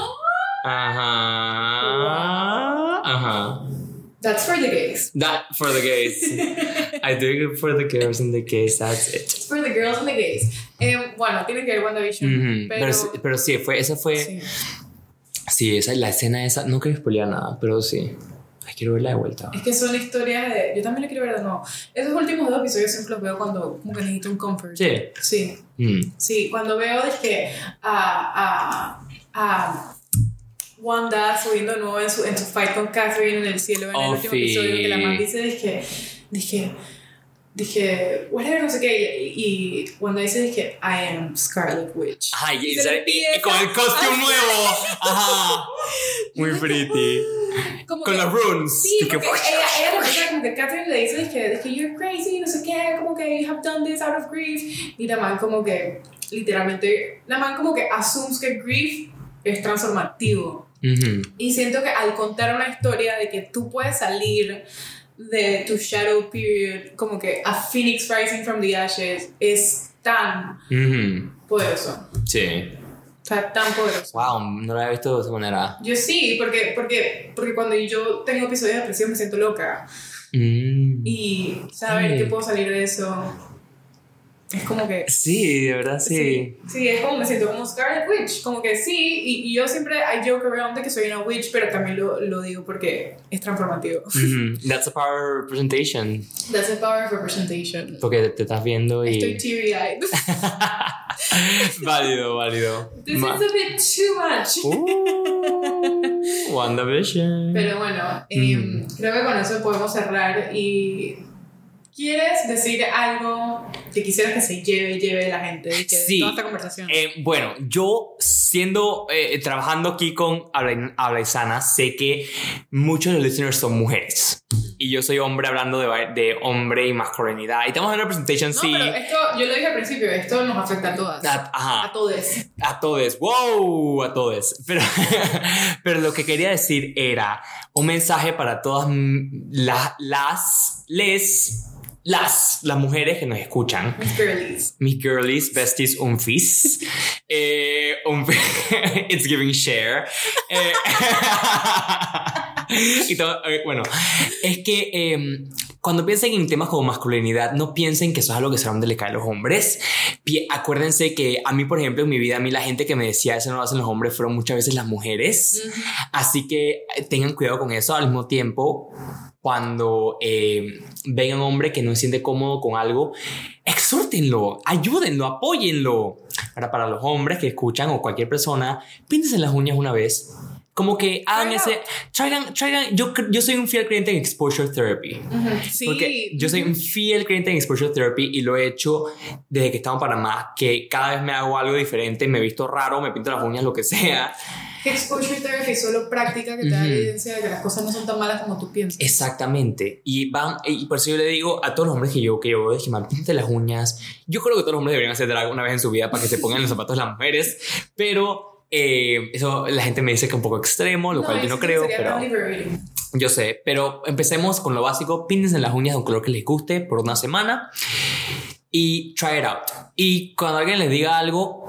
Ajá. Wow. Ajá. That's for the gays. That for the gays. I do it for the girls and the gays. That's it. It's for the girls and the gays. Eh, bueno, tienen que ver WandaVision. Mm-hmm. Pero... pero pero sí, fue esa fue. Sí. Sí, esa la escena esa. No quiero spoilear nada, pero sí. Ay, quiero verla de vuelta. Es que son historias de... Yo también la quiero ver de nuevo. Esos últimos dos episodios siempre los veo cuando como que necesito un comfort. Sí. Sí. Mm. Sí, cuando veo de que a, a, a Wanda subiendo de nuevo en su, en su fight con Catherine en el cielo en oh, el último sí. episodio, que la mamá dice de que, de que dije, whatever, no sé qué, y, y cuando dice, dije, I am Scarlet Witch. Ay, y, Y se le y- y empieza con el costume a- nuevo. Ajá. Muy pretty. Como Con que- los runes. Sí, Y que- porque ella, ella le empieza como que Catherine le dice, dije, dije, you're crazy, no sé qué, como que you have done this out of grief, y la man como que, literalmente, la man como que assumes que grief es transformativo. Ujú. Y siento que al contar una historia de que tú puedes salir de tu shadow period, como que a phoenix rising from the ashes, es tan Ujú. poderoso. Sí. O sea, tan poderoso. Wow, no lo había visto de esa manera. Yo sí, porque, porque, porque cuando yo tengo episodios de depresión me siento loca. Mm. Y saber Mm. que puedo salir de eso es como que... Sí, de verdad, sí. Sí, sí, es como me siento como Scarlet Witch, como que sí, y, y yo siempre I joke around de que soy una witch, pero también lo, lo digo porque es transformativo. Ujú. That's a power representation. That's the power of representation. Porque te, te estás viendo y... Estoy teary-eyed. válido, válido. This Ma- is a bit too much. Uh, WandaVision. Pero bueno, eh, Mm. creo que con eso podemos cerrar. Y ¿quieres decir algo que quisieras que se lleve, lleve la gente de que Sí. toda esta conversación? Eh, bueno, yo siendo, eh, trabajando aquí con Habla, Habla Hispana, sé que muchos de los listeners son mujeres. Y yo soy hombre hablando de, de hombre y masculinidad. Y estamos en una presentación, no, sí. pero esto, yo lo dije al principio, esto nos afecta a todas. A, ajá. A todos. A todos, wow, a todos. Pero, pero lo que quería decir era un mensaje para todas mm, la- las, les, las, las mujeres que nos escuchan. Mis girlies. Mis girlies, besties, unfis. Eh, unf- It's giving share. Eh, y todo, eh, bueno, es que eh, cuando piensen en temas como masculinidad, no piensen que eso es algo que solamente le cae a los hombres. Pi- acuérdense que a mí, por ejemplo, en mi vida, a mí la gente que me decía eso no lo hacen los hombres fueron muchas veces las mujeres. Ujú. Así que eh, tengan cuidado con eso. Al mismo tiempo, cuando eh, vengan un hombre que no se siente cómodo con algo, exhórtenlo, ayúdenlo, apóyenlo. Ahora, para los hombres que escuchan o cualquier persona, píntense las uñas una vez. Como que hagan Try it ese... Traigan, traigan, yo, cre- yo soy un fiel creyente en exposure therapy. Ujú. Sí. Porque yo soy un fiel creyente en exposure therapy y lo he hecho desde que estaba en Panamá, que cada vez me hago algo diferente, me he visto raro, me pinto las uñas, lo que sea. Exposure therapy es solo práctica que te da Ujú. evidencia de que las cosas no son tan malas como tú piensas. Exactamente. Y van, y por eso yo le digo a todos los hombres que yo, que yo veo, que man, píntate las uñas. Yo creo que todos los hombres deberían hacer drag una vez en su vida para que se pongan los zapatos de las mujeres, pero eh, eso la gente me dice que es un poco extremo, lo cual yo no eso creo, sería pero tan liberating. yo sé. Pero empecemos con lo básico. Píntense las uñas de un color que les guste por una semana y try it out. Y cuando alguien les diga algo,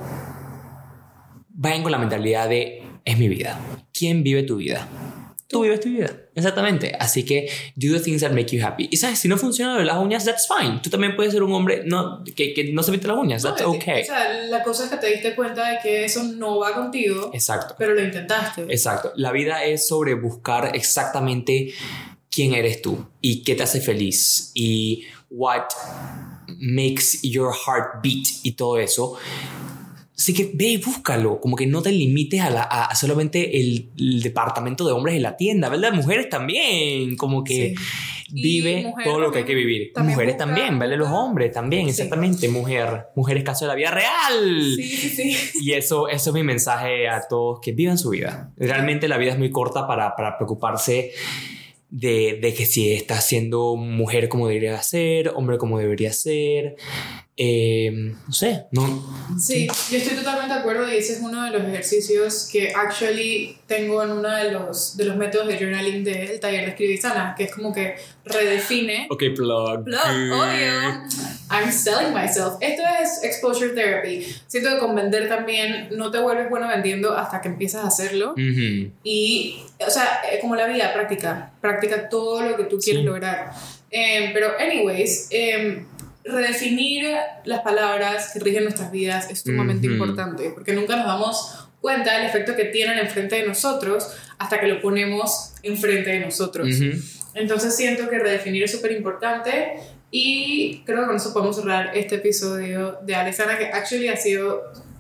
vayan con la mentalidad de es mi vida. ¿Quién vive tu vida? Tú vives tu vida. Exactamente. Así que do the things that make you happy. Y sabes, si no funciona lo de las uñas, that's fine. Tú también puedes ser un hombre no, que, que no se pinta las uñas. That's No, okay. O sea, la cosa es que te diste cuenta de que eso no va contigo, Exacto. pero lo intentaste. Exacto. La vida es sobre buscar exactamente quién eres tú y qué te hace feliz y what makes your heart beat y todo eso. Así que ve y búscalo, como que no te limites a, la, a, a solamente el, el departamento de hombres en la tienda, ¿verdad? Mujeres también, como que Sí. vive Y mujeres todo lo que hay que también- vivir. también Mujeres busca- también, ¿vale? Los hombres también, Sí. exactamente, mujer, mujeres caso de la vida real. Sí, sí, sí. Y eso, eso es mi mensaje a todos, que vivan su vida. Realmente la vida es muy corta para, para preocuparse de, de que si estás siendo mujer como debería ser, hombre como debería ser. Eh, no sé, no. Sí, yo estoy totalmente de acuerdo y ese es uno de los ejercicios que actually tengo en uno de los, de los métodos de journaling del taller de Escribir Sana, que es como que redefine. Ok, plug. Plug, obvio. I'm selling myself. Esto es exposure therapy. Siento que con vender también no te vuelves bueno vendiendo hasta que empiezas a hacerlo. Ujú. Y, o sea, eh, como la vida, práctica. Práctica todo lo que tú quieres Sí. lograr. Eh, pero, anyways, eh, redefinir las palabras que rigen nuestras vidas es sumamente Ujú. importante, porque nunca nos damos cuenta del efecto que tienen enfrente de nosotros hasta que lo ponemos enfrente de nosotros. Ujú. Entonces siento que redefinir es súper importante y creo que con eso podemos cerrar este episodio de Alexana, que actually ha sido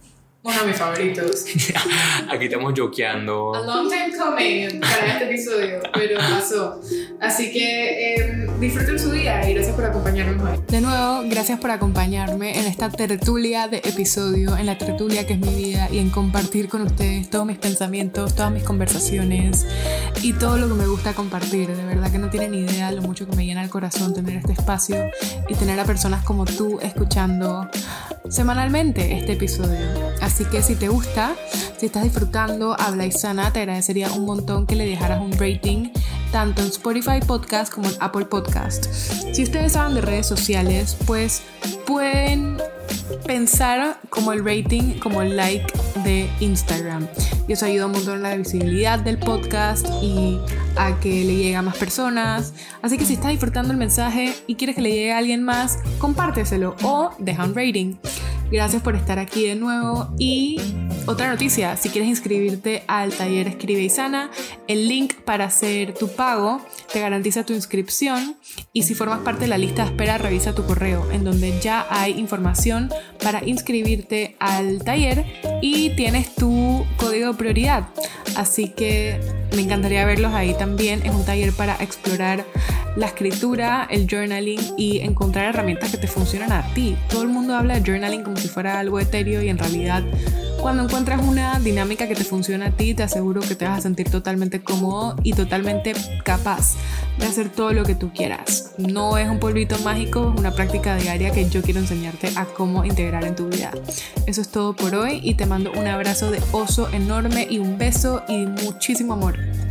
Uno de mis favoritos. Aquí estamos jokeando. A long time coming para este episodio, pero pasó. Así que eh, disfruten su día y gracias por acompañarnos hoy. De nuevo, gracias por acompañarme en esta tertulia de episodio, en la tertulia que es mi vida y en compartir con ustedes todos mis pensamientos, todas mis conversaciones y todo lo que me gusta compartir. De verdad que no tienen idea lo mucho que me llena el corazón tener este espacio y tener a personas como tú escuchando semanalmente este episodio. Así que si te gusta, si estás disfrutando Habla y Sana, te agradecería un montón que le dejaras un rating tanto en Spotify Podcast como en Apple Podcast. Si ustedes saben de redes sociales, pues pueden pensar como el rating, como el like de Instagram. Y eso ayuda un montón a la visibilidad del podcast y a que le llegue a más personas. Así que si estás disfrutando el mensaje y quieres que le llegue a alguien más, compárteselo o deja un rating. Gracias por estar aquí de nuevo. Y otra noticia, si quieres inscribirte al taller Escribe y Sana, el link para hacer tu pago te garantiza tu inscripción. Y si formas parte de la lista de espera, revisa tu correo, en donde ya hay información para inscribirte al taller y tienes tu código de prioridad. Así que me encantaría verlos ahí también. Es un taller para explorar la escritura, el journaling y encontrar herramientas que te funcionan a ti. Todo el mundo habla de journaling como si fuera algo etéreo y en realidad cuando encuentras una dinámica que te funciona a ti, te aseguro que te vas a sentir totalmente cómodo y totalmente capaz de hacer todo lo que tú quieras. No es un polvito mágico, es una práctica diaria que yo quiero enseñarte a cómo integrar en tu vida. Eso es todo por hoy y te mando un abrazo de oso enorme y un beso y muchísimo amor.